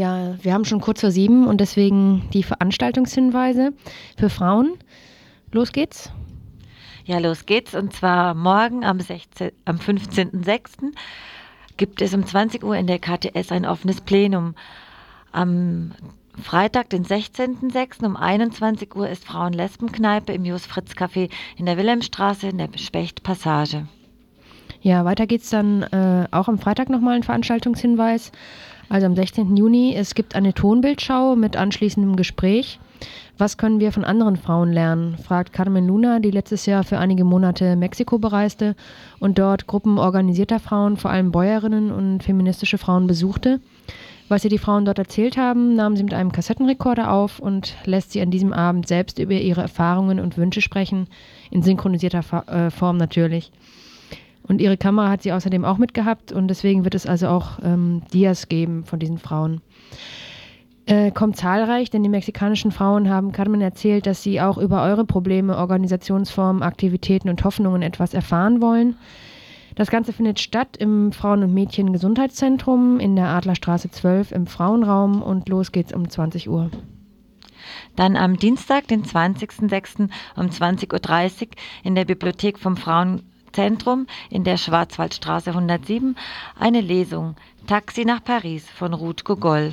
Ja, wir haben schon kurz vor 7 und deswegen die Veranstaltungshinweise für Frauen. Los geht's. Ja, los geht's. Und zwar morgen am 15.06. gibt es um 20 Uhr in der KTS ein offenes Plenum. Am Freitag, den 16.06. um 21 Uhr ist Frauen-Lesben-Kneipe im Jos-Fritz-Café in der Wilhelmstraße in der Specht-Passage. Ja, weiter geht's dann auch am Freitag nochmal ein Veranstaltungshinweis. Also am 16. Juni. Es gibt eine Tonbildschau mit anschließendem Gespräch. Was können wir von anderen Frauen lernen, fragt Carmen Luna, die letztes Jahr für einige Monate Mexiko bereiste und dort Gruppen organisierter Frauen, vor allem Bäuerinnen und feministische Frauen besuchte. Was ihr die Frauen dort erzählt haben, nahm sie mit einem Kassettenrekorder auf und lässt sie an diesem Abend selbst über ihre Erfahrungen und Wünsche sprechen, in synchronisierter Form natürlich. Und ihre Kamera hat sie außerdem auch mitgehabt und deswegen wird es also auch Dias geben von diesen Frauen. Kommt zahlreich, denn die mexikanischen Frauen haben Carmen erzählt, dass sie auch über eure Probleme, Organisationsformen, Aktivitäten und Hoffnungen etwas erfahren wollen. Das Ganze findet statt im Frauen- und Mädchen-Gesundheitszentrum in der Adlerstraße 12 im Frauenraum und los geht's um 20 Uhr. Dann am Dienstag, den 20.06. um 20.30 Uhr in der Bibliothek vom Frauenzentrum in der Schwarzwaldstraße 107 eine Lesung Taxi nach Paris von Ruth Gogol.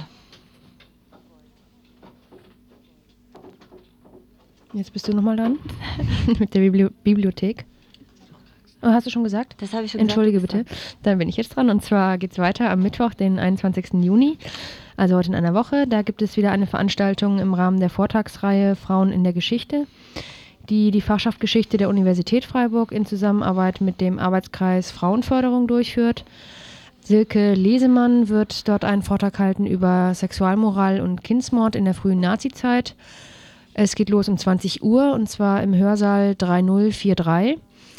Jetzt bist du nochmal dran mit der Bibliothek. Oh, hast du schon gesagt? Das habe ich schon Entschuldige gesagt. bitte. Dann bin ich jetzt dran. Und zwar geht es weiter am Mittwoch, den 21. Juni, also heute in einer Woche. Da gibt es wieder eine Veranstaltung im Rahmen der Vortragsreihe Frauen in der Geschichte, die Fachschaft Geschichte der Universität Freiburg in Zusammenarbeit mit dem Arbeitskreis Frauenförderung durchführt. Silke Lesemann wird dort einen Vortrag halten über Sexualmoral und Kindsmord in der frühen Nazizeit. Es geht los um 20 Uhr und zwar im Hörsaal 3043.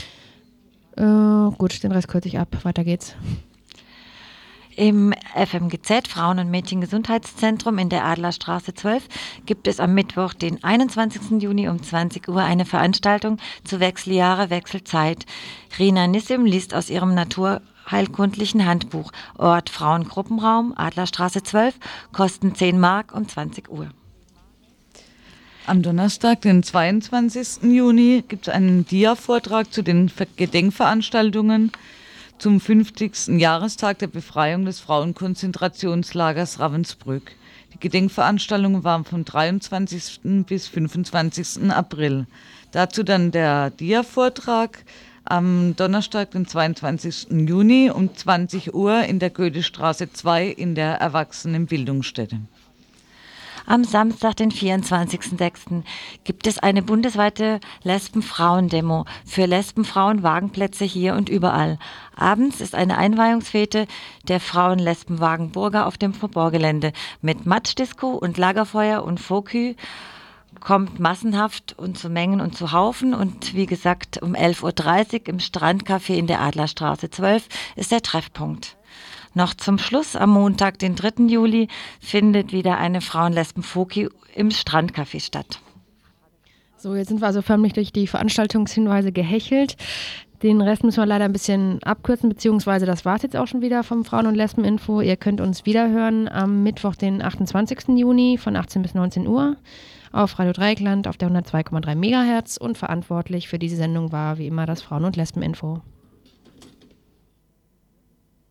Gut, den Rest kürze ich ab. Weiter geht's. Im FMGZ, Frauen- und Mädchen-Gesundheitszentrum in der Adlerstraße 12, gibt es am Mittwoch, den 21. Juni um 20 Uhr eine Veranstaltung zu Wechseljahre, Wechselzeit. Rina Nissim liest aus ihrem naturheilkundlichen Handbuch Ort Frauengruppenraum, Adlerstraße 12, Kosten 10 Mark um 20 Uhr. Am Donnerstag, den 22. Juni, gibt es einen Dia-Vortrag zu den Gedenkveranstaltungen zum 50. Jahrestag der Befreiung des Frauenkonzentrationslagers Ravensbrück. Die Gedenkveranstaltungen waren vom 23. bis 25. April. Dazu dann der Dia-Vortrag am Donnerstag, den 22. Juni um 20 Uhr in der Goethestraße 2 in der Erwachsenenbildungsstätte. Am Samstag, den 24.06. gibt es eine bundesweite Lesben-Frauen-Demo für Lesben-Frauen-Wagenplätze hier und überall. Abends ist eine Einweihungsfete der Frauen-Lesben-Wagenburger auf dem Vorgelände mit Matschdisco und Lagerfeuer und Fokü. Kommt massenhaft und zu Mengen und zu Haufen und wie gesagt um 11.30 Uhr im Strandcafé in der Adlerstraße 12 ist der Treffpunkt. Noch zum Schluss, am Montag, den 3. Juli, findet wieder eine Frauen-Lesben-Foki im Strandcafé statt. So, jetzt sind wir also förmlich durch die Veranstaltungshinweise gehechelt. Den Rest müssen wir leider ein bisschen abkürzen, beziehungsweise das war es jetzt auch schon wieder vom Frauen- und Lesben-Info. Ihr könnt uns wiederhören am Mittwoch, den 28. Juni von 18 bis 19 Uhr auf Radio Dreieckland auf der 102,3 MHz und verantwortlich für diese Sendung war wie immer das Frauen- und Lesben-Info.